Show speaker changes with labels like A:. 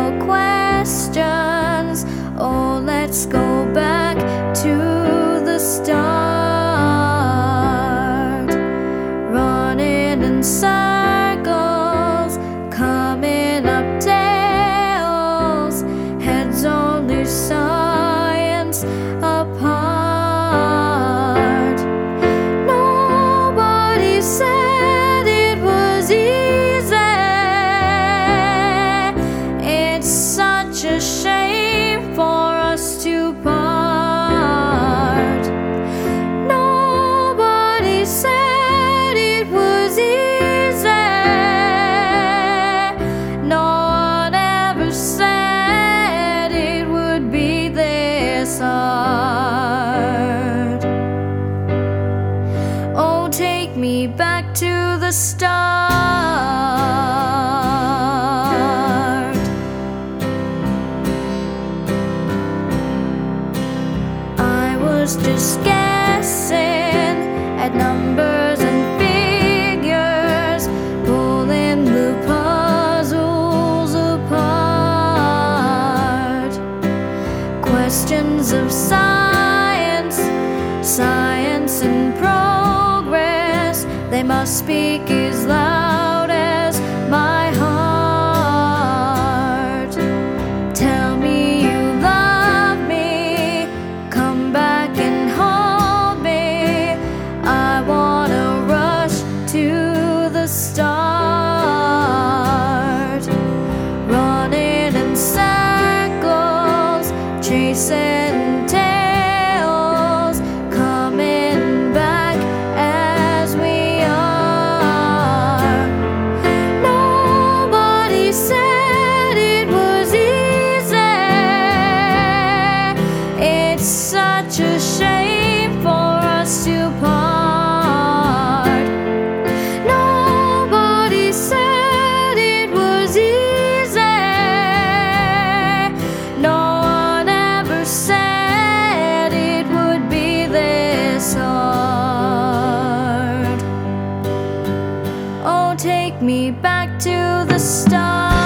A: more questions. Oh, let's go back to the start. Running in circles, coming up tails, heads only science apart. Nobody said it was easy. It's such a shame for us to part. Nobody said it was easy. No one ever said it would be this hard. Oh, take me back to the start. I was just guessing at numbers and figures, pulling the puzzles apart. Questions of science, science in progress, they must speak as loud as my heart. Tell me you love me, come back and hold me. I wanna rush to the start. Running in circles, chasing tails, coming back as we are. Nobody said it was easy. It's such a shame for us to part. Nobody said it was easy. No one ever said it would be this hard. Oh, take me back to the start.